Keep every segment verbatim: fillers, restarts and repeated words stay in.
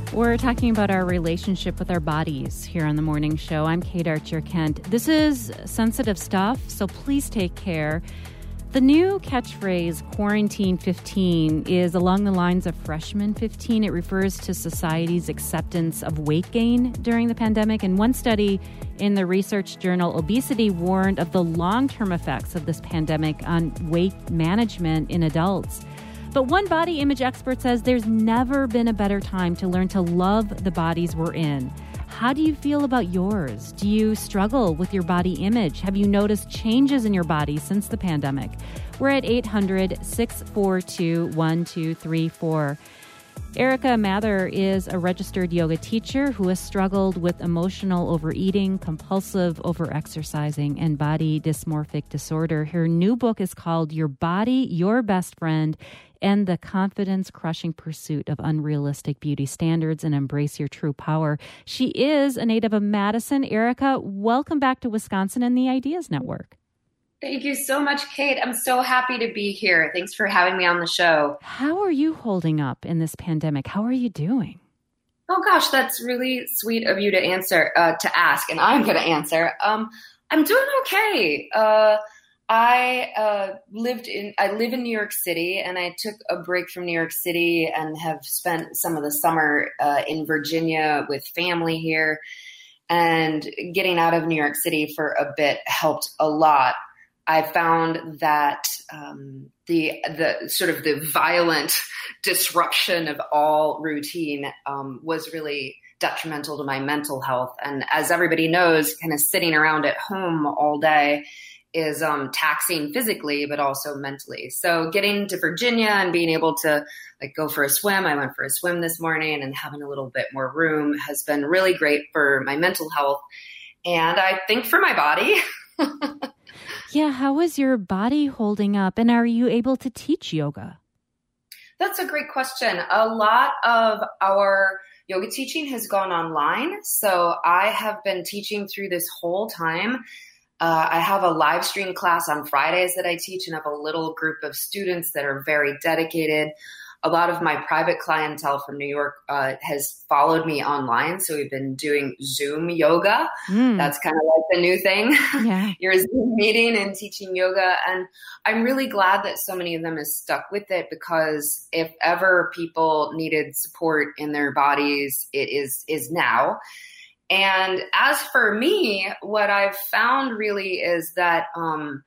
We're talking about our relationship with our bodies here on The Morning Show. I'm Kate Archer-Kent. This is sensitive stuff, so please take care. The new catchphrase, Quarantine fifteen, is along the lines of Freshman fifteen. It refers to society's acceptance of weight gain during the pandemic. And one study in the research journal Obesity warned of the long-term effects of this pandemic on weight management in adults. But one body image expert says there's never been a better time to learn to love the bodies we're in. How do you feel about yours? Do you struggle with your body image? Have you noticed changes in your body since the pandemic? We're at eight hundred, six four two, one two three four. Erica Mather is a registered yoga teacher who has struggled with emotional overeating, compulsive overexercising, and body dysmorphic disorder. Her new book is called Your Body, Your Best Friend, and the confidence-crushing pursuit of unrealistic beauty standards and embrace your true power. She is a native of Madison. Erica, welcome back to Wisconsin and the Ideas Network. Thank you so much, Kate. I'm so happy to be here. Thanks for having me on the show. How are you holding up in this pandemic? How are you doing? Oh, gosh, that's really sweet of you to answer, uh, to ask, and I'm going to answer. Um, I'm doing okay. Uh, I uh, lived in, I live in New York City, and I took a break from New York City and have spent some of the summer uh, in Virginia with family here. And getting out of New York City for a bit helped a lot. I found that um, the the sort of the violent disruption of all routine um, was really detrimental to my mental health. And as everybody knows, kind of sitting around at home all day is um, taxing physically, but also mentally. So getting to Virginia and being able to like go for a swim, I went for a swim this morning, and having a little bit more room has been really great for my mental health. And I think for my body. Yeah, how is your body holding up? And are you able to teach yoga? That's a great question. A lot of our yoga teaching has gone online. So I have been teaching through this whole time. Uh, I have a live stream class on Fridays that I teach, and have a little group of students that are very dedicated. A lot of my private clientele from New York uh, has followed me online. So we've been doing Zoom yoga. Mm. That's kind of like the new thing. Yeah. You're Zoom meeting and teaching yoga. And I'm really glad that so many of them have stuck with it, because if ever people needed support in their bodies, it is, is now. And as for me, what I've found really is that um,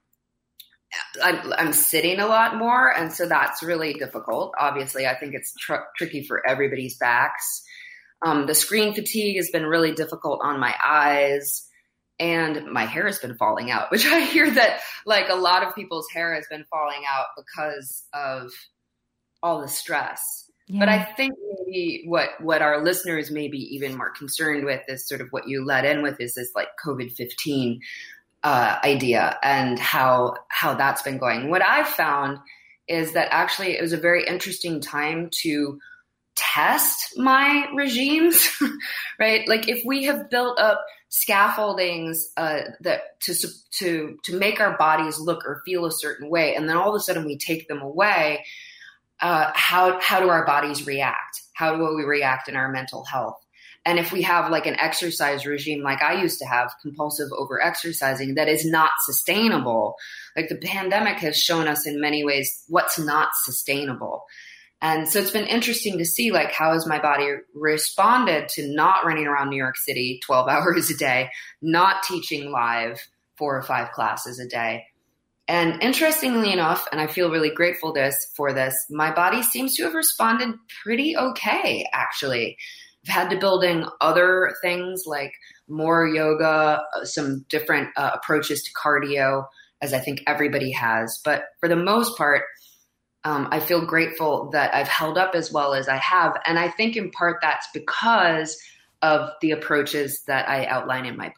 I'm, I'm sitting a lot more. And so that's really difficult. Obviously, I think it's tr- tricky for everybody's backs. Um, the screen fatigue has been really difficult on my eyes, and my hair has been falling out, which I hear that like a lot of people's hair has been falling out because of all the stress. Yeah. But I think maybe what, what our listeners may be even more concerned with is sort of what you led in with, is this like COVID fifteen uh, idea and how how that's been going. What I've found is that actually it was a very interesting time to test my regimes, right? Like if we have built up scaffoldings uh, that to to to make our bodies look or feel a certain way, and then all of a sudden we take them away. Uh, how how do our bodies react? How do we react in our mental health? And if we have like an exercise regime like I used to have, compulsive over-exercising, that is not sustainable, like the pandemic has shown us in many ways what's not sustainable. And so it's been interesting to see like how has my body responded to not running around New York City twelve hours a day, not teaching live four or five classes a day. And interestingly enough, and I feel really grateful this, for this, my body seems to have responded pretty okay, actually. I've had to build in other things like more yoga, some different uh, approaches to cardio, as I think everybody has. But for the most part, um, I feel grateful that I've held up as well as I have. And I think in part that's because of the approaches that I outline in my book.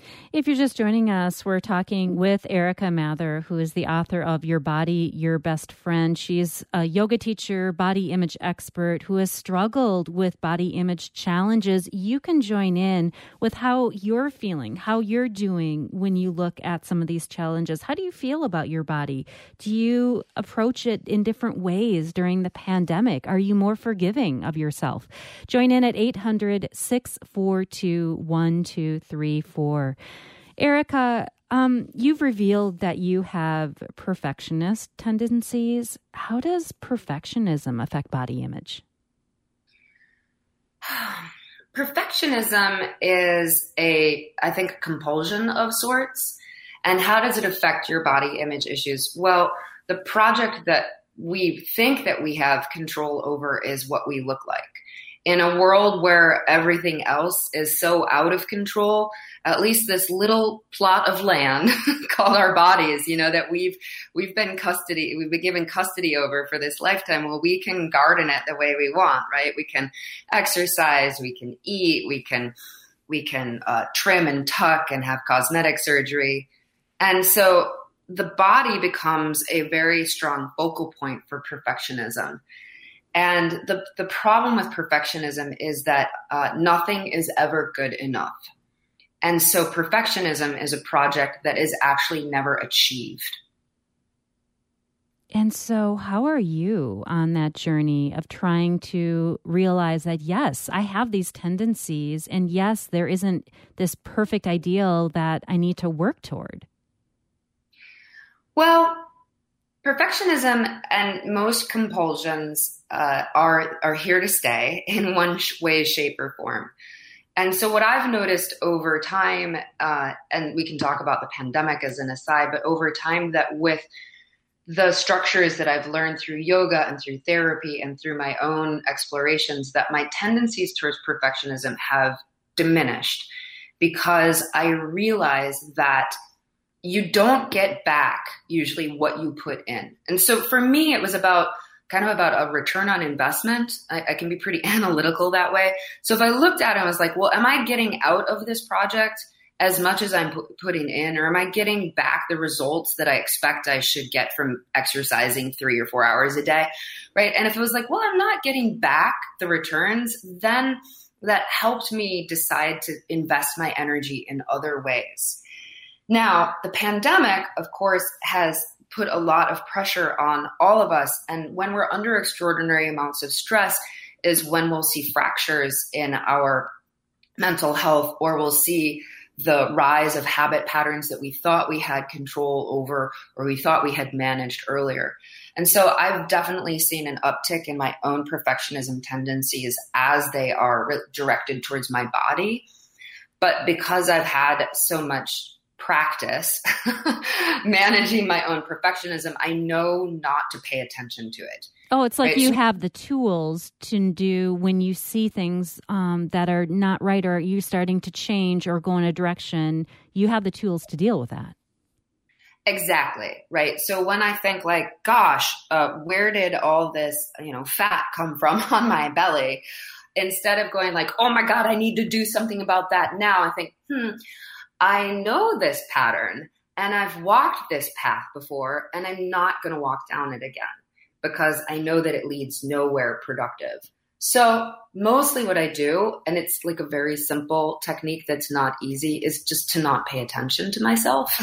If you're just joining us, we're talking with Erica Mather, who is the author of Your Body, Your Best Friend. She's a yoga teacher, body image expert who has struggled with body image challenges. You can join in with how you're feeling, how you're doing when you look at some of these challenges. How do you feel about your body? Do you approach it in different ways during the pandemic? Are you more forgiving of yourself? Join in at eight hundred, six four two, one two three four. Erica, um, you've revealed that you have perfectionist tendencies. How does perfectionism affect body image? Perfectionism is a, I think, a compulsion of sorts. And how does it affect your body image issues? Well, the project that we think that we have control over is what we look like. In a world where everything else is so out of control, at least this little plot of land called our bodies, you know, that we've we've been custody, we've been given custody over for this lifetime. Well, we can garden it the way we want, right? We can exercise, we can eat, we can we can uh, trim and tuck and have cosmetic surgery, and so the body becomes a very strong focal point for perfectionism. And the, the problem with perfectionism is that uh, nothing is ever good enough. And so perfectionism is a project that is actually never achieved. And so how are you on that journey of trying to realize that, yes, I have these tendencies, and yes, there isn't this perfect ideal that I need to work toward? Well, perfectionism and most compulsions uh, are are here to stay in one way, shape, or form. And so what I've noticed over time, uh, and we can talk about the pandemic as an aside, but over time that with the structures that I've learned through yoga and through therapy and through my own explorations, that my tendencies towards perfectionism have diminished because I realize that you don't get back usually what you put in. And so for me, it was about kind of about a return on investment. I, I can be pretty analytical that way. So if I looked at it, I was like, well, am I getting out of this project as much as I'm pu- putting in, or am I getting back the results that I expect I should get from exercising three or four hours a day, right? And if it was like, well, I'm not getting back the returns, then that helped me decide to invest my energy in other ways. Now, the pandemic, of course, has put a lot of pressure on all of us. And when we're under extraordinary amounts of stress is when we'll see fractures in our mental health, or we'll see the rise of habit patterns that we thought we had control over, or we thought we had managed earlier. And so I've definitely seen an uptick in my own perfectionism tendencies as they are re- directed towards my body. But because I've had so much practice managing my own perfectionism, I know not to pay attention to it. Oh, it's like right? you so, have the tools to do when you see things um, that are not right, or you starting to change or go in a direction, you have the tools to deal with that. Exactly. Right. So when I think like, gosh, uh, where did all this, you know, fat come from on my belly? Instead of going like, oh my God, I need to do something about that now, I think, hmm, I know this pattern and I've walked this path before, and I'm not going to walk down it again because I know that it leads nowhere productive. So mostly what I do, and it's like a very simple technique that's not easy, is just to not pay attention to myself.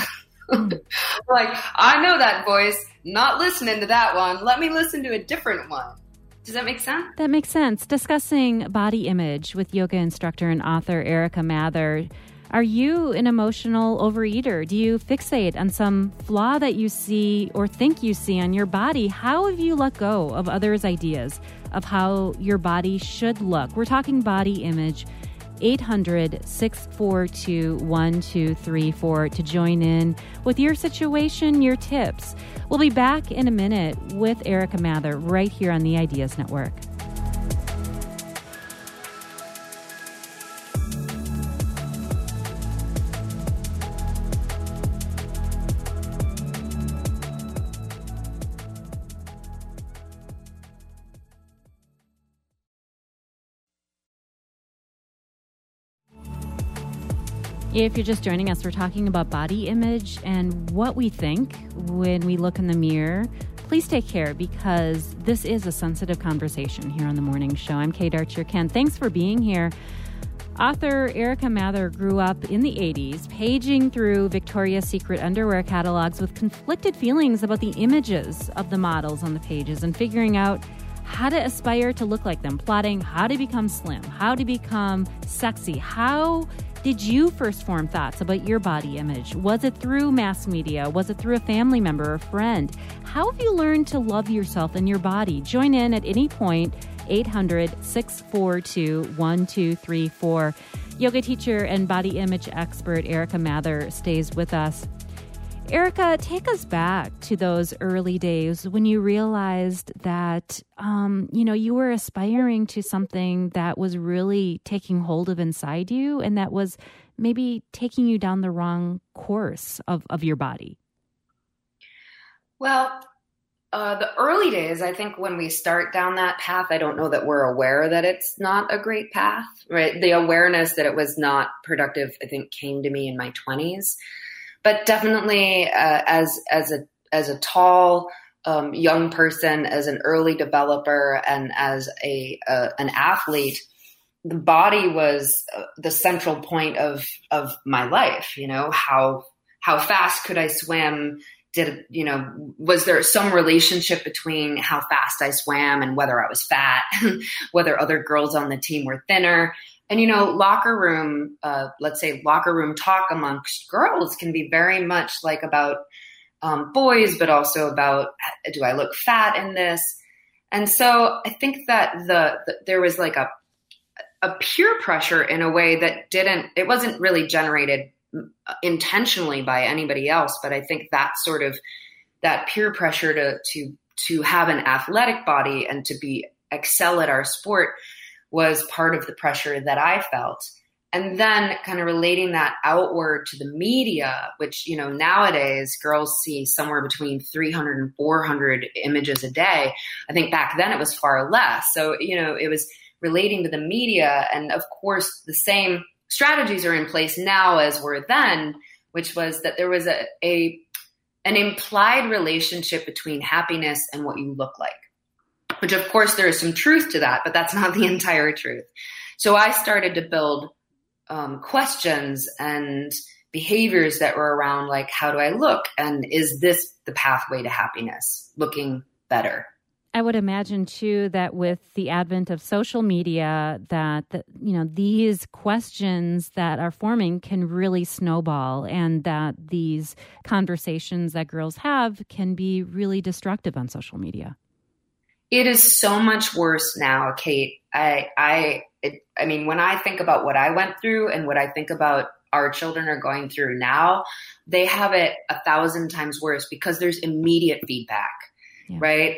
Like, I know that voice, not listening to that one. Let me listen to a different one. Does that make sense? That makes sense. Discussing body image with yoga instructor and author Erica Mather. Are you an emotional overeater? Do you fixate on some flaw that you see or think you see on your body? How have you let go of others' ideas of how your body should look? We're talking body image. eight hundred, six four two, one two three four to join in with your situation, your tips. We'll be back in a minute with Erica Mather right here on the Ideas Network. If you're just joining us, we're talking about body image and what we think when we look in the mirror. Please take care because this is a sensitive conversation here on The Morning Show. I'm Kate Archer-Kent. Thanks for being here. Author Erica Mather grew up in the eighties, paging through Victoria's Secret underwear catalogs with conflicted feelings about the images of the models on the pages and figuring out how to aspire to look like them, plotting how to become slim, how to become sexy. How did you first form thoughts about your body image? Was it through mass media? Was it through a family member or friend? How have you learned to love yourself and your body? Join in at any point, eight hundred, six four two, one two three four. Yoga teacher and body image expert Erica Mather stays with us. Erica, take us back to those early days when you realized that, um, you know, you were aspiring to something that was really taking hold of inside you and that was maybe taking you down the wrong course of, of your body. Well, uh, the early days, I think when we start down that path, I don't know that we're aware that it's not a great path, right? The awareness that it was not productive, I think, came to me in my twenties. But definitely, uh, as as a as a tall um, young person, as an early developer, and as a uh, an athlete, the body was uh, the central point of of my life. You know, how how fast could I swim? Did you know? Was there some relationship between how fast I swam and whether I was fat, whether other girls on the team were thinner? And, you know, locker room, uh, let's say locker room talk amongst girls can be very much like about um, boys, but also about, do I look fat in this? And so I think that the, the there was like a a peer pressure in a way that didn't, it wasn't really generated intentionally by anybody else. But I think that sort of, that peer pressure to to to have an athletic body and to be excel at our sport was part of the pressure that I felt. And then kind of relating that outward to the media, which, you know, nowadays girls see somewhere between three hundred and four hundred images a day. I think back then it was far less. So, you know, it was relating to the media. And of course, the same strategies are in place now as were then, which was that there was a, a an implied relationship between happiness and what you look like. Which, of course, there is some truth to that, but that's not the entire truth. So I started to build um, questions and behaviors that were around, like, how do I look? And is this the pathway to happiness, looking better? I would imagine, too, that with the advent of social media, that, that you know, these questions that are forming can really snowball and that these conversations that girls have can be really destructive on social media. It is so much worse now, Kate. I, I, it, I mean, when I think about what I went through and what I think about our children are going through now, they have it a thousand times worse because there's immediate feedback, yeah. Right?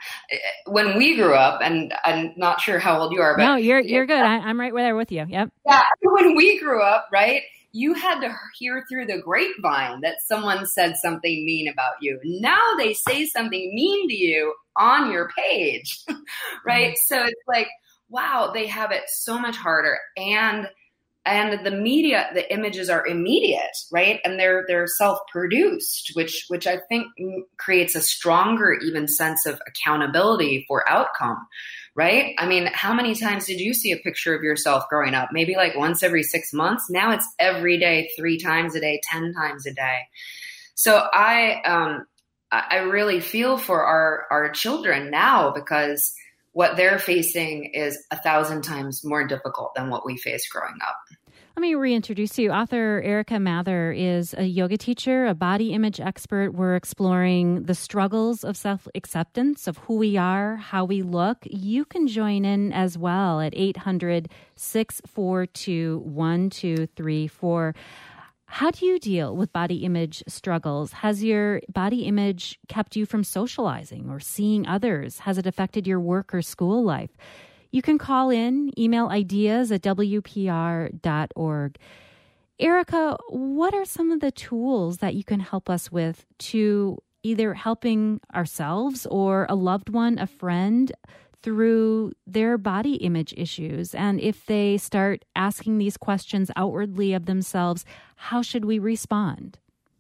When we grew up, and I'm not sure how old you are, but no, you're you're good. I, I'm right there with you. Yep. Yeah. When we grew up, right? You had to hear through the grapevine that someone said something mean about you. Now they say something mean to you on your page, right? Mm-hmm. So it's like, wow, they have it so much harder. And and the media, the images are immediate, right? And they're they're self-produced, which which I think creates a stronger even sense of accountability for outcome. Right? I mean, how many times did you see a picture of yourself growing up? Maybe like once every six months. Now it's every day, three times a day, ten times a day. So I, um, I really feel for our, our children now because what they're facing is a thousand times more difficult than what we faced growing up. Let me reintroduce you. Author Erica Mather is a yoga teacher, a body image expert. We're exploring the struggles of self-acceptance, of who we are, how we look. You can join in as well at eight hundred, six four two, one two three four. How do you deal with body image struggles? Has your body image kept you from socializing or seeing others? Has it affected your work or school life? You can call in, email ideas at w p r dot org. Erica, what are some of the tools that you can help us with to either helping ourselves or a loved one, a friend, through their body image issues? And if they start asking these questions outwardly of themselves, how should we respond?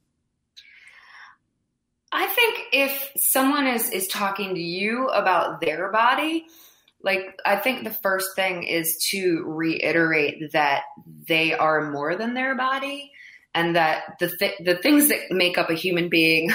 I think if someone is, is talking to you about their body, like, I think the first thing is to reiterate that they are more than their body, and that the th- the things that make up a human being,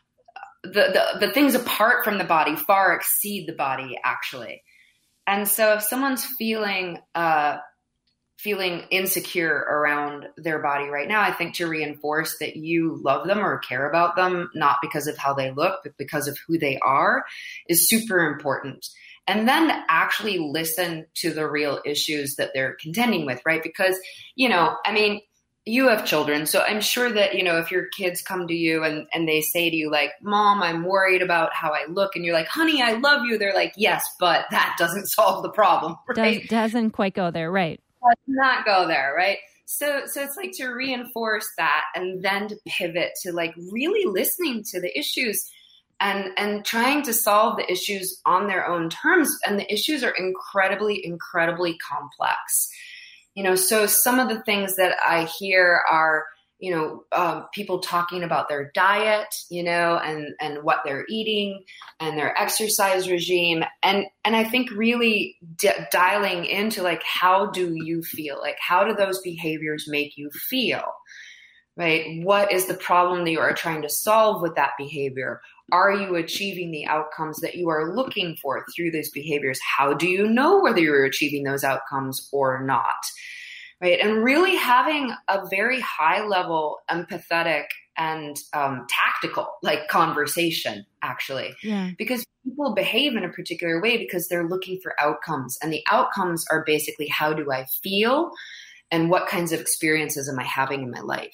the, the, the things apart from the body far exceed the body, actually. And so if someone's feeling, uh, feeling insecure around their body right now, I think to reinforce that you love them or care about them, not because of how they look, but because of who they are, is super important. And then actually listen to the real issues that they're contending with, right? Because, you know, I mean, you have children, so I'm sure that, you know, if your kids come to you and, and they say to you like, Mom, I'm worried about how I look, and you're like, honey, I love you. They're like, yes, but that doesn't solve the problem, right? Does, doesn't quite go there, right? Does not go there, right? So, so it's like to reinforce that, and then to pivot to like really listening to the issues and, and trying to solve the issues on their own terms. And the issues are incredibly, incredibly complex. You know, so some of the things that I hear are, you know, um, people talking about their diet, you know, and, and what they're eating and their exercise regime. And, and I think really d- dialing into like, how do you feel? Like, how do those behaviors make you feel? Right? What is the problem that you are trying to solve with that behavior? Are you achieving the outcomes that you are looking for through these behaviors? How do you know whether you're achieving those outcomes or not? Right? And really having a very high level, empathetic and um, tactical like conversation, actually. Yeah. Because people behave in a particular way because they're looking for outcomes. And the outcomes are basically, how do I feel? And what kinds of experiences am I having in my life?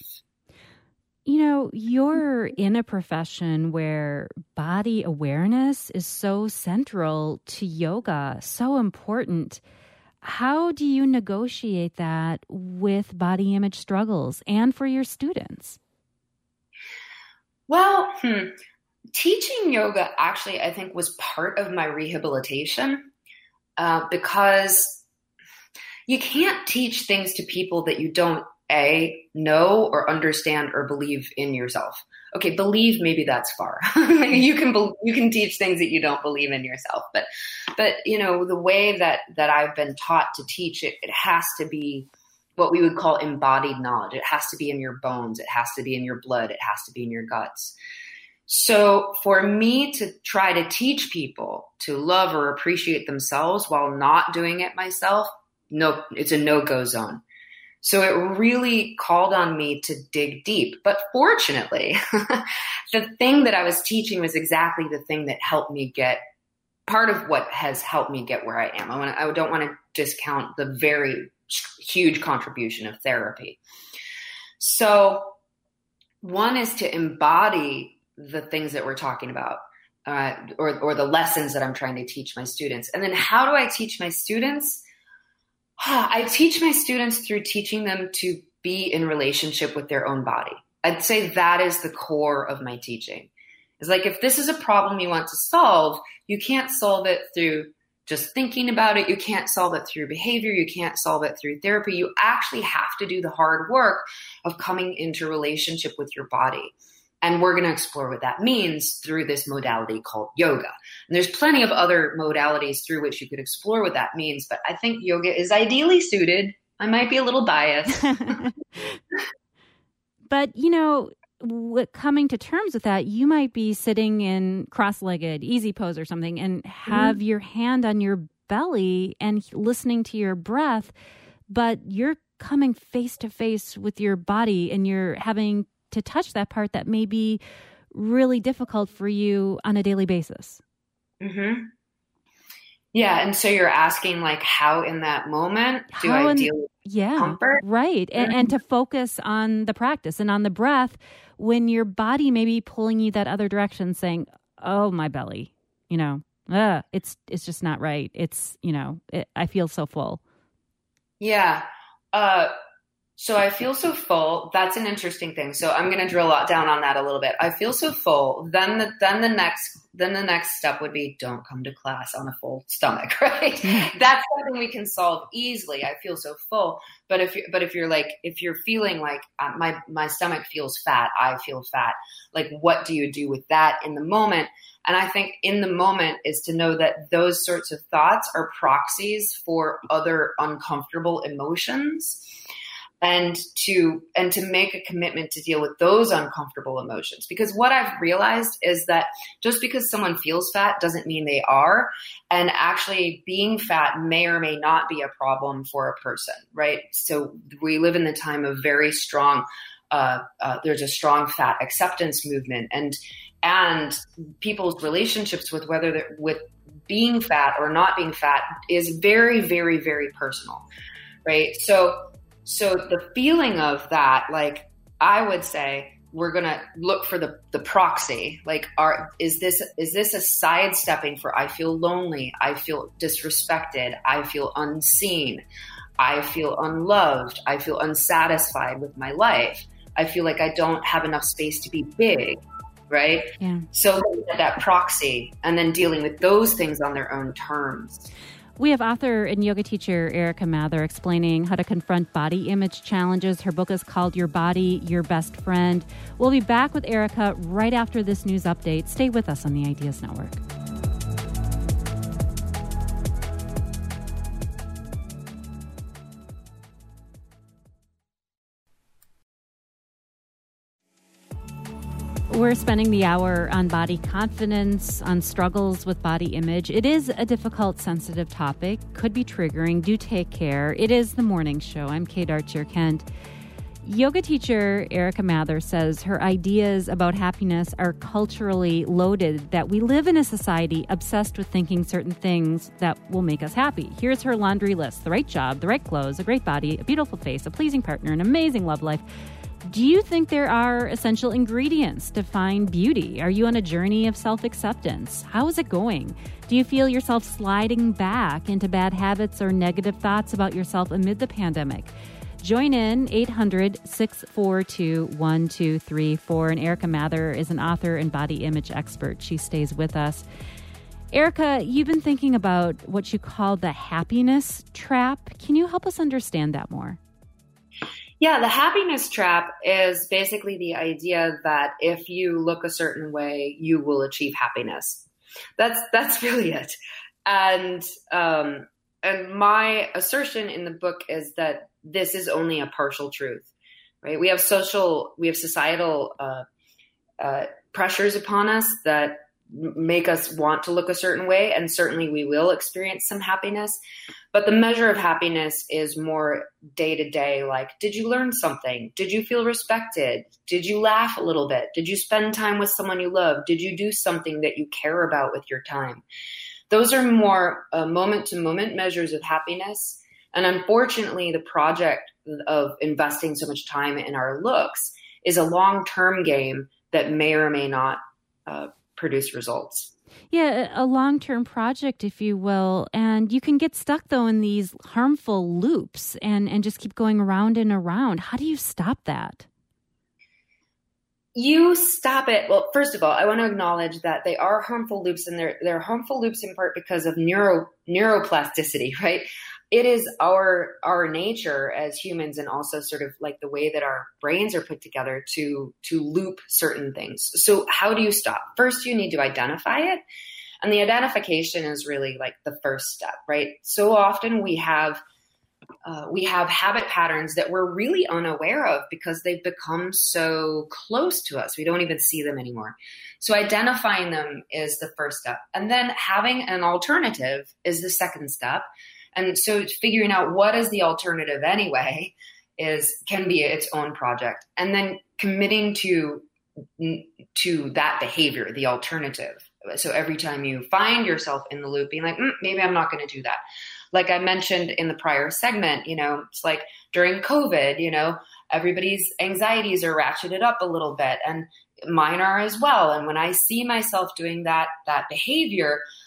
You know, you're in a profession where body awareness is so central to yoga, so important. How do you negotiate that with body image struggles and for your students? Well, hmm, teaching yoga actually, I think, was part of my rehabilitation uh, because you can't teach things to people that you don't A, know or understand or believe in yourself. Okay, believe, maybe that's far. you can be, you can teach things that you don't believe in yourself, but but you know, the way that that I've been taught to teach it, it has to be what we would call embodied knowledge. It has to be in your bones. It has to be in your blood. It has to be in your guts. So for me to try to teach people to love or appreciate themselves while not doing it myself, no, it's a no-go zone. So it really called on me to dig deep. But fortunately, the thing that I was teaching was exactly the thing that helped me get, part of what has helped me get where I am. I, wanna, I don't want to discount the very huge contribution of therapy. So one is to embody the things that we're talking about, uh, or, or the lessons that I'm trying to teach my students. And then how do I teach my students? I teach my students through teaching them to be in relationship with their own body. I'd say that is the core of my teaching. It's like, if this is a problem you want to solve, you can't solve it through just thinking about it. You can't solve it through behavior. You can't solve it through therapy. You actually have to do the hard work of coming into relationship with your body. And we're going to explore what that means through this modality called yoga. And there's plenty of other modalities through which you could explore what that means. But I think yoga is ideally suited. I might be a little biased. But, you know, w- coming to terms with that, you might be sitting in cross-legged, easy pose or something, and have mm-hmm. your hand on your belly and listening to your breath. But you're coming face to face with your body and you're having to touch that part that may be really difficult for you on a daily basis. Mm-hmm. Yeah. And so you're asking like, how in that moment do how I in, deal with yeah, comfort? Right. Mm-hmm. And, and to focus on the practice and on the breath when your body may be pulling you that other direction, saying, oh, my belly, you know, uh, it's, it's just not right. It's, you know, it, I feel so full. Yeah. Uh, So I feel so full. That's an interesting thing. So I'm going to drill down on that a little bit. I feel so full. Then the, then the next, then the next step would be don't come to class on a full stomach, right? That's something we can solve easily. I feel so full. But if you, but if you're like, if you're feeling like uh, my, my stomach feels fat, I feel fat. Like, what do you do with that in the moment? And I think in the moment is to know that those sorts of thoughts are proxies for other uncomfortable emotions. And to and to make a commitment to deal with those uncomfortable emotions. Because what I've realized is that just because someone feels fat doesn't mean they are. And actually being fat may or may not be a problem for a person, right? So we live in the time of very strong, uh, uh, there's a strong fat acceptance movement. And and people's relationships with whether they're with being fat or not being fat is very, very, very personal, right? So So the feeling of that, like, I would say we're going to look for the, the proxy. Like, are, is this, is this a sidestepping for, I feel lonely. I feel disrespected. I feel unseen. I feel unloved. I feel unsatisfied with my life. I feel like I don't have enough space to be big. Right. Yeah. So that proxy and then dealing with those things on their own terms. We have author and yoga teacher Erica Mather explaining how to confront body image challenges. Her book is called Your Body, Your Best Friend. We'll be back with Erica right after this news update. Stay with us on the Ideas Network. We're spending the hour on body confidence, on struggles with body image. It is a difficult, sensitive topic, could be triggering. Do take care. It is the morning show. I'm Kate Archer-Kent. Yoga teacher Erica Mather says her ideas about happiness are culturally loaded, that we live in a society obsessed with thinking certain things that will make us happy. Here's her laundry list: the right job, the right clothes, a great body, a beautiful face, a pleasing partner, an amazing love life. Do you think there are essential ingredients to find beauty? Are you on a journey of self-acceptance? How is it going? Do you feel yourself sliding back into bad habits or negative thoughts about yourself amid the pandemic? Join in eight hundred, six four two, one two three four. And Erica Mather is an author and body image expert. She stays with us. Erica, you've been thinking about what you call the happiness trap. Can you help us understand that more? Yeah, the happiness trap is basically the idea that if you look a certain way, you will achieve happiness. That's that's really it. And um, and my assertion in the book is that this is only a partial truth, right? We have social, we have societal uh, uh, pressures upon us that make us want to look a certain way, and certainly we will experience some happiness. But the measure of happiness is more day to day, like, did you learn something? Did you feel respected? Did you laugh a little bit? Did you spend time with someone you love? Did you do something that you care about with your time? Those are more uh, moment-to-moment measures of happiness. And unfortunately, the project of investing so much time in our looks is a long-term game that may or may not uh, produce results. Yeah, a long-term project, if you will. And you can get stuck, though, in these harmful loops and, and just keep going around and around. How do you stop that? You stop it. Well, first of all, I want to acknowledge that they are harmful loops, and they're, they're harmful loops in part because of neuro neuroplasticity, right? It is our our nature as humans, and also sort of like the way that our brains are put together to to loop certain things. So how do you stop? First, you need to identify it. And the identification is really like the first step, right? So often we have uh, we have habit patterns that we're really unaware of because they've become so close to us. We don't even see them anymore. So identifying them is the first step. And then having an alternative is the second step. And so figuring out what is the alternative anyway is can be its own project. And then committing to to that behavior, the alternative. So every time you find yourself in the loop, being like, mm, maybe I'm not going to do that. Like I mentioned in the prior segment, you know, it's like during COVID, you know, everybody's anxieties are ratcheted up a little bit, and mine are as well. And when I see myself doing that, that behavior,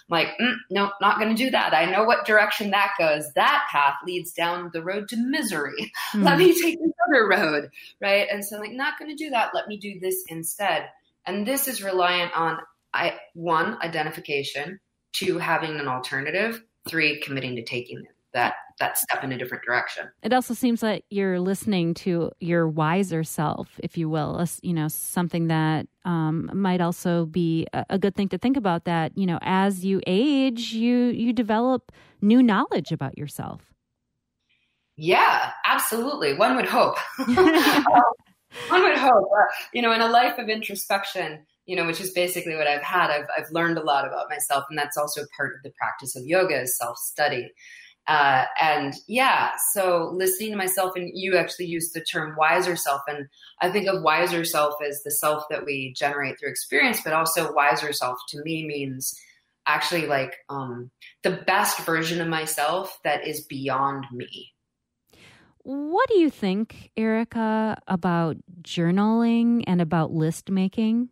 like, mm, no, not going to do that. I know what direction that goes. That path leads down the road to misery. Mm. Let me take this other road, right? And so I'm like, not going to do that. Let me do this instead. And this is reliant on, I one, identification, two, having an alternative, three, committing to taking that that step in a different direction. It also seems like you're listening to your wiser self, if you will, you know, something that um, might also be a, a good thing to think about, that, you know, as you age, you, you develop new knowledge about yourself. Yeah, absolutely. One would hope. um, one would hope, uh, you know, in a life of introspection, you know, which is basically what I've had, I've, I've learned a lot about myself. And that's also part of the practice of yoga, is self-study. Uh, and yeah, so listening to myself, and you actually used the term wiser self. And I think of wiser self as the self that we generate through experience, but also wiser self to me means actually like um, the best version of myself that is beyond me. What do you think, Erica, about journaling and about list making?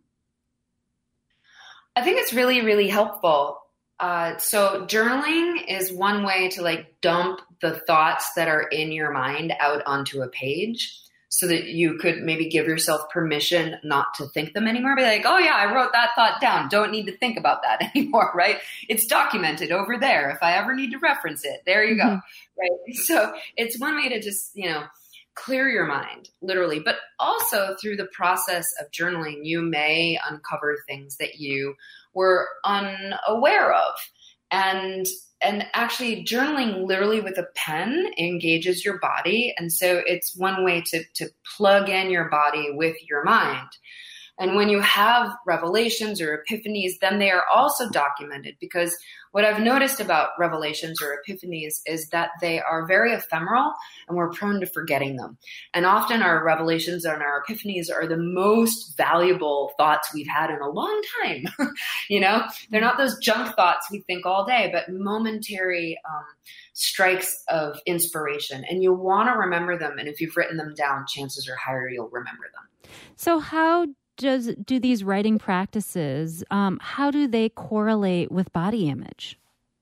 I think it's really, really helpful. Uh, so journaling is one way to like dump the thoughts that are in your mind out onto a page, so that you could maybe give yourself permission not to think them anymore. Be like, oh yeah, I wrote that thought down. Don't need to think about that anymore, right? It's documented over there. If I ever need to reference it, there you go, mm-hmm. right? So it's one way to just, you know, clear your mind, literally. But also through the process of journaling, you may uncover things that you were unaware of. And and actually journaling literally with a pen engages your body. And so it's one way to, to plug in your body with your mind. And when you have revelations or epiphanies, then they are also documented, because what I've noticed about revelations or epiphanies is that they are very ephemeral and we're prone to forgetting them. And often our revelations and our epiphanies are the most valuable thoughts we've had in a long time. You know, they're not those junk thoughts we think all day, but momentary um, strikes of inspiration. And you'll want to remember them. And if you've written them down, chances are higher you'll remember them. So how Does do these writing practices, um, how do they correlate with body image?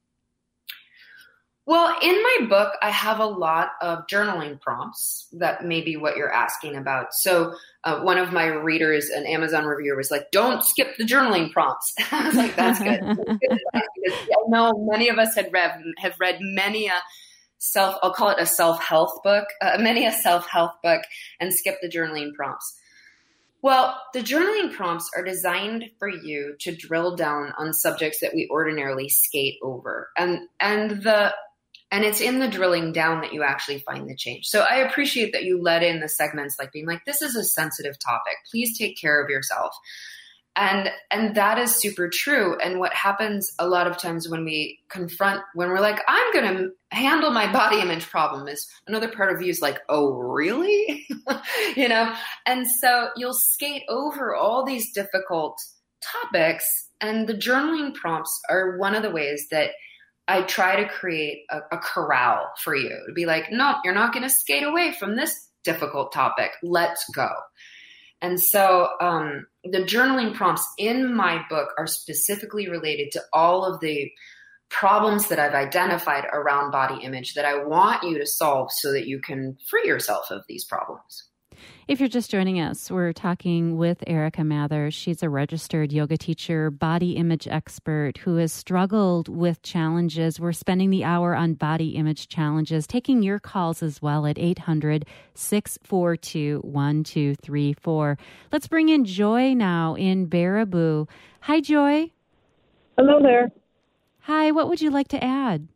Well, in my book, I have a lot of journaling prompts. That may be what you're asking about. So uh, one of my readers, an Amazon reviewer, was like, don't skip the journaling prompts. I was like, that's good. That's good advice, because I know many of us had read, have read many a self, I'll call it a self-help book, uh, many a self-help book, and skip the journaling prompts. Well, the journaling prompts are designed for you to drill down on subjects that we ordinarily skate over. And and the and it's in the drilling down that you actually find the change. So I appreciate that you let in the segments like being like, this is a sensitive topic. Please take care of yourself. And and that is super true. And what happens a lot of times when we confront, when we're like, I'm going to handle my body image problem, is another part of you is like, oh, really? You know? And so you'll skate over all these difficult topics. And the journaling prompts are one of the ways that I try to create a, a corral for you to be like, no, you're not going to skate away from this difficult topic. Let's go. And so um, the journaling prompts in my book are specifically related to all of the problems that I've identified around body image that I want you to solve so that you can free yourself of these problems. If you're just joining us, we're talking with Erica Mather. She's a registered yoga teacher, body image expert who has struggled with challenges. We're spending the hour on body image challenges, taking your calls as well at eight hundred, six four two, one two three four. Let's bring in Joy now in Baraboo. Hi, Joy. Hello there. Hi, what would you like to add?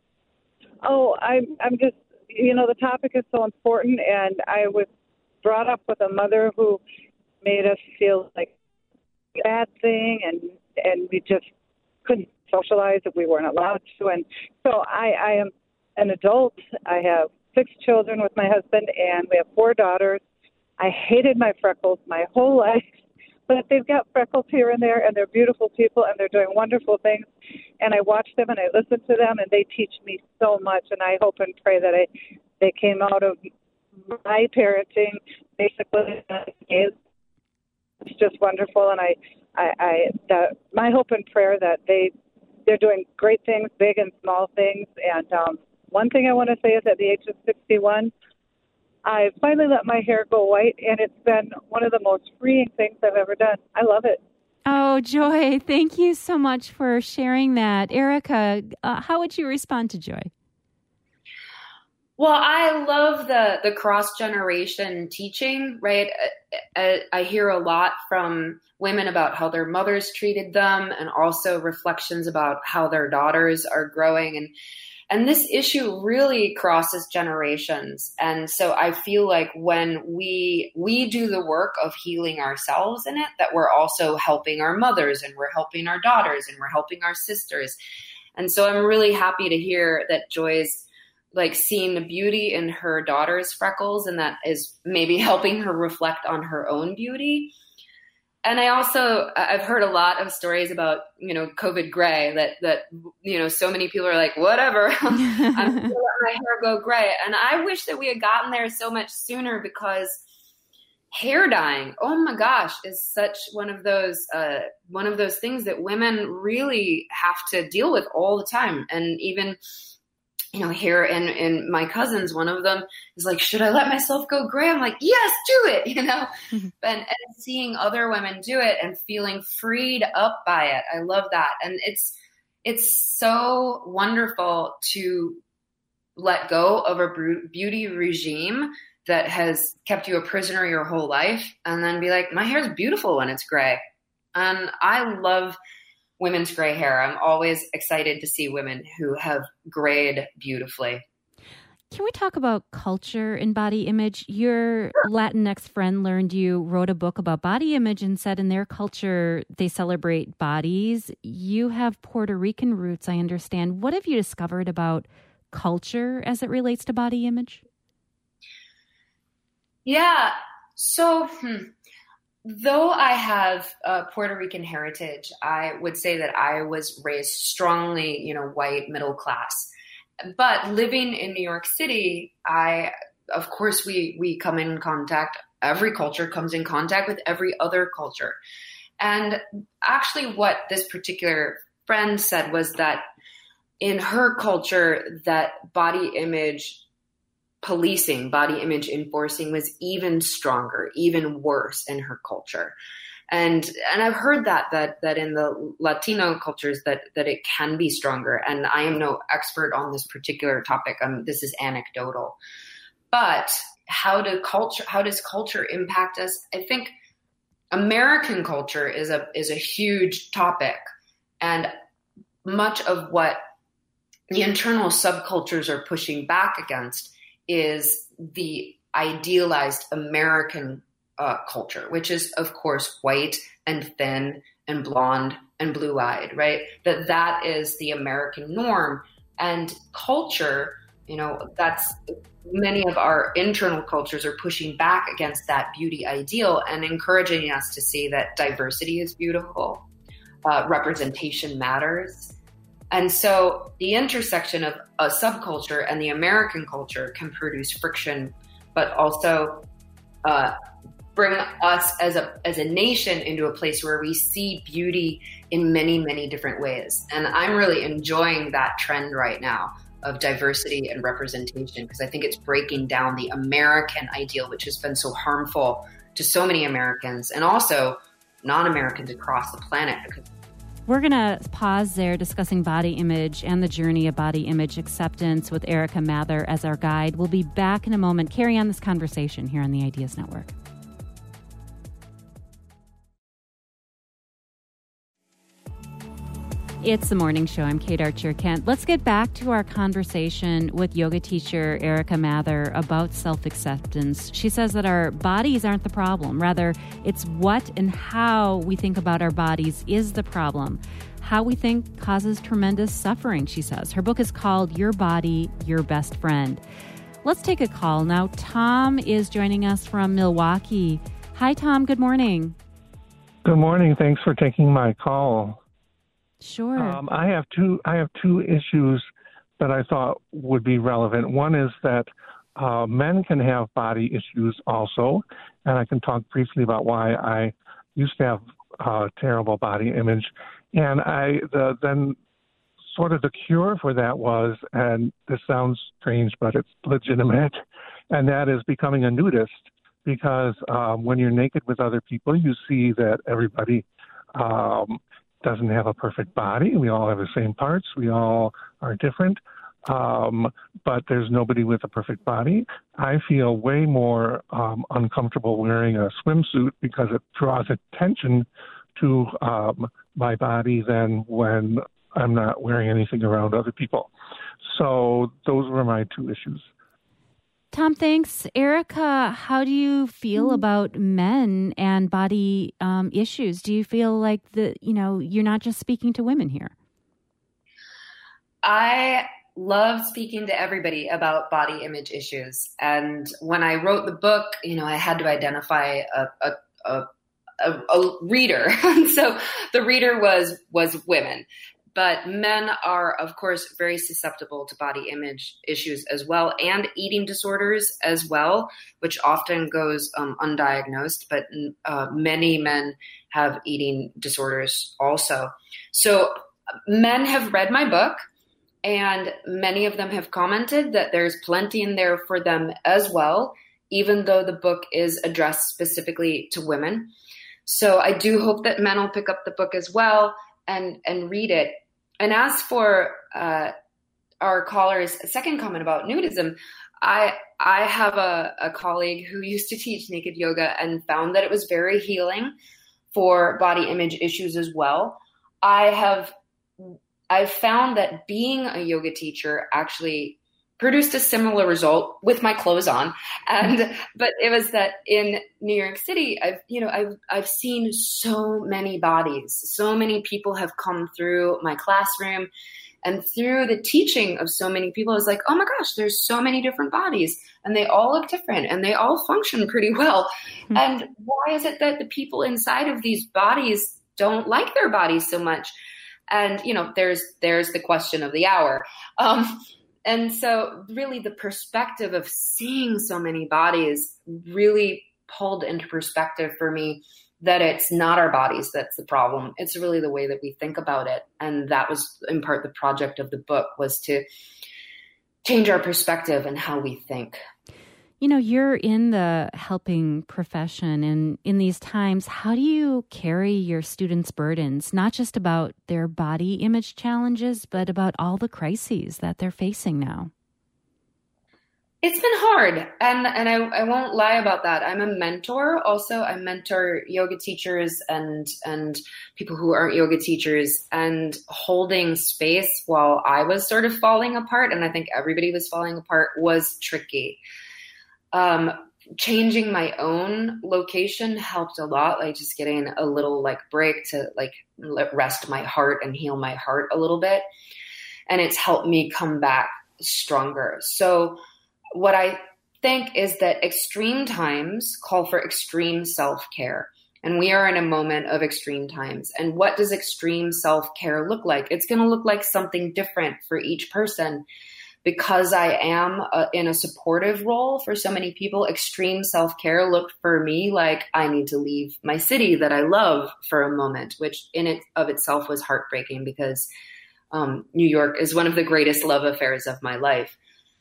Oh, I'm, I'm just, you know, the topic is so important, and I was brought up with a mother who made us feel like a bad thing, and and we just couldn't socialize if we weren't allowed to. And so I, I am an adult. I have six children with my husband, and we have four daughters. I hated my freckles my whole life, but they've got freckles here and there, and they're beautiful people, and they're doing wonderful things. And I watch them, and I listen to them, and they teach me so much, and I hope and pray that I they came out of my parenting basically is it's just wonderful, and I, I, I that my hope and prayer that they they're doing great things, big and small things. And um, one thing I want to say is at the age of sixty-one, I finally let my hair go white, and it's been one of the most freeing things I've ever done. I love it. Oh, Joy, thank you so much for sharing that. Erica, uh, how would you respond to Joy? Well, I love the, the cross-generation teaching, right? I, I hear a lot from women about how their mothers treated them, and also reflections about how their daughters are growing. And And this issue really crosses generations. And so I feel like when we we do the work of healing ourselves in it, that we're also helping our mothers, and we're helping our daughters, and we're helping our sisters. And so I'm really happy to hear that Joy's like seeing the beauty in her daughter's freckles, and that is maybe helping her reflect on her own beauty. And I also, I've heard a lot of stories about, you know, COVID gray, that, that, you know, so many people are like, whatever, I'm going to let my hair go gray. And I wish that we had gotten there so much sooner, because hair dyeing, oh my gosh, is such one of those, uh, one of those things that women really have to deal with all the time. And even, you know, here in, in my cousins, one of them is like, should I let myself go gray? I'm like, yes, do it, you know, mm-hmm. and, and seeing other women do it and feeling freed up by it. I love that. And it's, it's so wonderful to let go of a beauty regime that has kept you a prisoner your whole life, and then be like, my hair's beautiful when it's gray. And I love women's gray hair. I'm always excited to see women who have grayed beautifully. Can we talk about culture and body image? Your Latinx friend learned you wrote a book about body image and said in their culture, they celebrate bodies. You have Puerto Rican roots, I understand. What have you discovered about culture as it relates to body image? Yeah. So, hmm. Though I have a Puerto Rican heritage, I would say that I was raised strongly, you know, white, middle class. But living in New York City, I, of course, we, we come in contact, every culture comes in contact with every other culture. And actually what this particular friend said was that in her culture, that body image policing, body image enforcing was even stronger, even worse in her culture. And and I've heard that that that in the Latino cultures that that it can be stronger. And I am no expert on this particular topic. Um, this is anecdotal. But how do culture how does culture impact us? I think American culture is a is a huge topic, and much of what the internal subcultures are pushing back against is the idealized American uh, culture, which is, of course, white and thin and blonde and blue-eyed, right? That that is the American norm. And culture, you know, that's many of our internal cultures are pushing back against that beauty ideal and encouraging us to see that diversity is beautiful, uh, representation matters. And so the intersection of a subculture and the American culture can produce friction, but also uh, bring us as a as a nation into a place where we see beauty in many, many different ways. And I'm really enjoying that trend right now of diversity and representation, because I think it's breaking down the American ideal, which has been so harmful to so many Americans and also non-Americans across the planet. Because we're going to pause there discussing body image and the journey of body image acceptance with Erica Mather as our guide. We'll be back in a moment. Carry on this conversation here on the Ideas Network. It's the morning show. I'm Kate Archer-Kent. Let's get back to our conversation with yoga teacher Erica Mather about self-acceptance. She says that our bodies aren't the problem. Rather, it's what and how we think about our bodies is the problem. How we think causes tremendous suffering, she says. Her book is called Your Body, Your Best Friend. Let's take a call now. Tom is joining us from Milwaukee. Hi, Tom. Good morning. Good morning. Thanks for taking my call. Sure. Um, I have two. I have two issues that I thought would be relevant. One is that uh, men can have body issues also, and I can talk briefly about why I used to have uh, terrible body image. And I the, then sort of the cure for that was, and this sounds strange, but it's legitimate, and that is becoming a nudist. Because um, when you're naked with other people, you see that everybody um, doesn't have a perfect body. We all have the same parts. We all are different. Um, but there's nobody with a perfect body. I feel way more um, uncomfortable wearing a swimsuit because it draws attention to um, my body than when I'm not wearing anything around other people. So those were my two issues. Tom, thanks. Erica, how do you feel about men and body um, issues? Do you feel like the you know you're not just speaking to women here? I love speaking to everybody about body image issues, and when I wrote the book, you know, I had to identify a a, a, a, a reader. So the reader was was women. But men are, of course, very susceptible to body image issues as well, and eating disorders as well, which often goes um, undiagnosed. But uh, many men have eating disorders also. So men have read my book, and many of them have commented that there's plenty in there for them as well, even though the book is addressed specifically to women. So I do hope that men will pick up the book as well and, and read it. And as for uh, our caller's second comment about nudism, I I have a, a colleague who used to teach naked yoga and found that it was very healing for body image issues as well. I have I've found that being a yoga teacher actually produced a similar result with my clothes on. And but it was that in New York City, I've you know I've I've seen so many bodies. So many people have come through my classroom, and through the teaching of so many people, it's like, oh my gosh, there's so many different bodies, and they all look different, and they all function pretty well. Mm-hmm. And why is it that the people inside of these bodies don't like their bodies so much? And you know, there's there's the question of the hour. Um, And so really the perspective of seeing so many bodies really pulled into perspective for me that it's not our bodies that's the problem. It's really the way that we think about it. And that was in part the project of the book, was to change our perspective and how we think. You know, you're in the helping profession, and in these times, how do you carry your students' burdens, not just about their body image challenges, but about all the crises that they're facing now? It's been hard, and and I, I won't lie about that. I'm a mentor. Also, I mentor yoga teachers and and people who aren't yoga teachers, and holding space while I was sort of falling apart, and I think everybody was falling apart, was tricky. Um, changing my own location helped a lot, like just getting a little like break to like rest my heart and heal my heart a little bit. And it's helped me come back stronger. So what I think is that extreme times call for extreme self-care. And we are in a moment of extreme times. And what does extreme self-care look like? It's going to look like something different for each person. Because I am uh, in a supportive role for so many people, extreme self-care looked for me like I need to leave my city that I love for a moment, which in it of itself was heartbreaking because um, New York is one of the greatest love affairs of my life.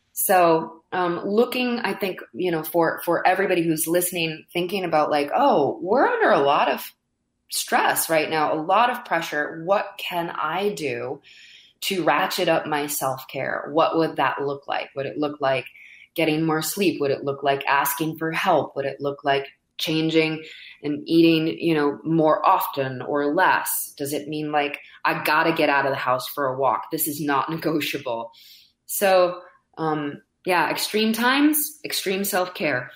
So um, looking, I think, you know, for, for everybody who's listening, thinking about like, oh, we're under a lot of stress right now, a lot of pressure. What can I do to ratchet up my self-care? What would that look like? Would it look like getting more sleep? Would it look like asking for help? Would it look like changing and eating, you know, more often or less? Does it mean like, I gotta get out of the house for a walk? This is not negotiable. So, um, yeah, extreme times, extreme self-care.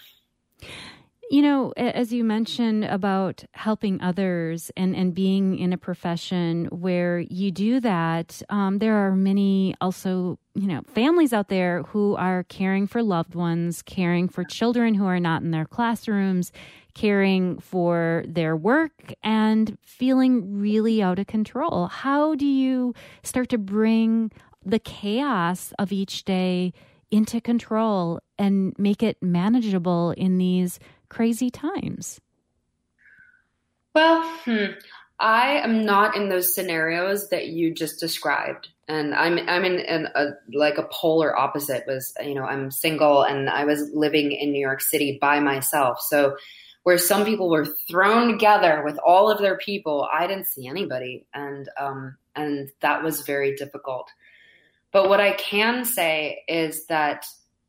You know, as you mentioned about helping others and, and being in a profession where you do that, um, there are many also, you know, families out there who are caring for loved ones, caring for children who are not in their classrooms, caring for their work, and feeling really out of control. How do you start to bring the chaos of each day into control and make it manageable in these crazy times? Well, hmm, I am not in those scenarios that you just described. And I'm I'm in, in a like a polar opposite. Was, you know, I'm single and I was living in New York City by myself. So where some people were thrown together with all of their people, I didn't see anybody. And um and that was very difficult. But what I can say is that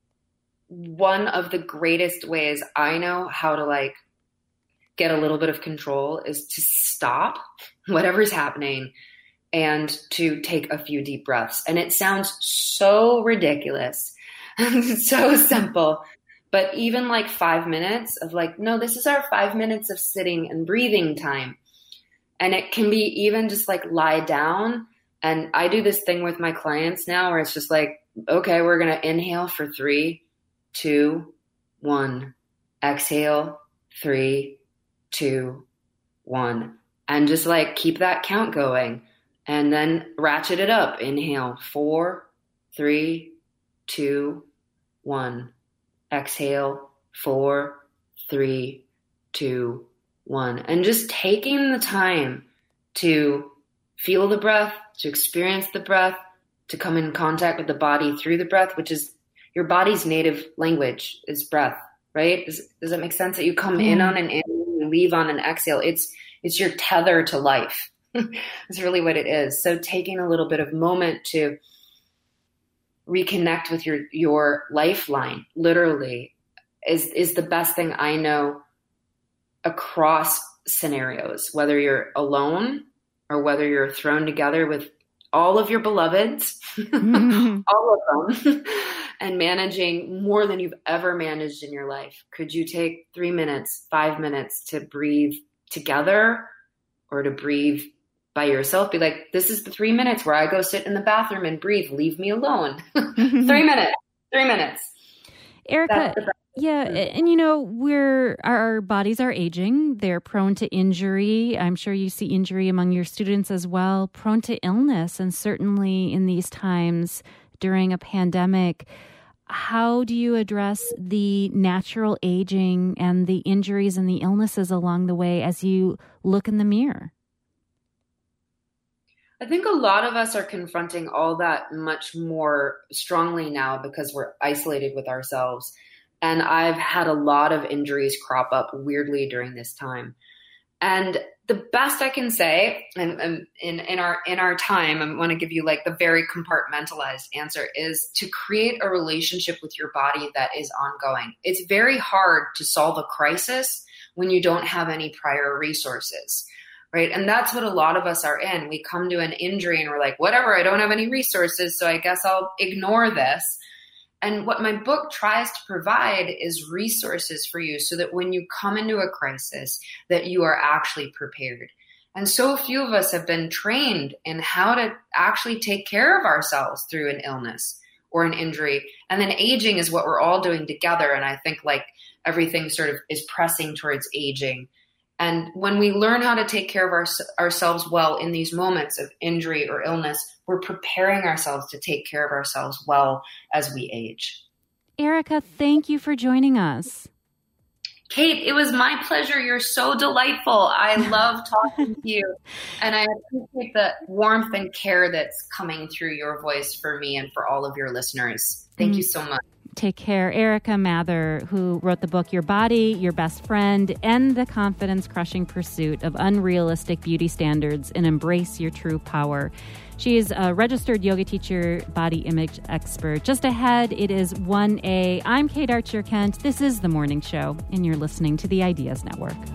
one of the greatest ways I know how to like get a little bit of control is to stop whatever's happening and to take a few deep breaths. And it sounds so ridiculous, so simple, but even like five minutes of like, no, this is our five minutes of sitting and breathing time. And it can be even just like lie down. And I do this thing with my clients now where it's just like, okay, we're going to inhale for three, two, one, exhale, three, two, one, and just like keep that count going and then ratchet it up. Inhale, four, three, two, one, exhale, four, three, two, one, and just taking the time to feel the breath, to experience the breath, to come in contact with the body through the breath, which is your body's native language is breath, right? Does, does that make sense? That you come mm. in on an inhale and leave on an exhale. It's it's your tether to life. That's really what it is. So taking a little bit of moment to reconnect with your your lifeline, literally, is is the best thing I know across scenarios, whether you're alone or whether you're thrown together with all of your beloveds, mm-hmm. all of them, and managing more than you've ever managed in your life. Could you take three minutes, five minutes to breathe together or to breathe by yourself? Be like, this is the three minutes where I go sit in the bathroom and breathe. Leave me alone. three minutes, three minutes. Erica, yeah. And, you know, we're, our bodies are aging. They're prone to injury. I'm sure you see injury among your students as well, prone to illness. And certainly in these times during a pandemic, how do you address the natural aging and the injuries and the illnesses along the way as you look in the mirror? I think a lot of us are confronting all that much more strongly now because we're isolated with ourselves. And I've had a lot of injuries crop up weirdly during this time. And the best I can say, and, and in, in our in our time, I want to give you like the very compartmentalized answer, is to create a relationship with your body that is ongoing. It's very hard to solve a crisis when you don't have any prior resources, right? And that's what a lot of us are in. We come to an injury and we're like, whatever, I don't have any resources, so I guess I'll ignore this. And what my book tries to provide is resources for you so that when you come into a crisis, that you are actually prepared. And so few of us have been trained in how to actually take care of ourselves through an illness or an injury. And then aging is what we're all doing together. And I think like everything sort of is pressing towards aging. And when we learn how to take care of our, ourselves well in these moments of injury or illness, we're preparing ourselves to take care of ourselves well as we age. Erica, thank you for joining us. Kate, it was my pleasure. You're so delightful. I love talking to you. And I appreciate the warmth and care that's coming through your voice for me and for all of your listeners. Thank mm. you so much. Take care. Erica Mather, who wrote the book Your Body, Your Best Friend, End the Confidence-Crushing Pursuit of Unrealistic Beauty Standards and Embrace Your True Power. She is a registered yoga teacher, body image expert. Just ahead, it is one A. I'm Kate Archer-Kent. This is The Morning Show, and you're listening to the Ideas Network.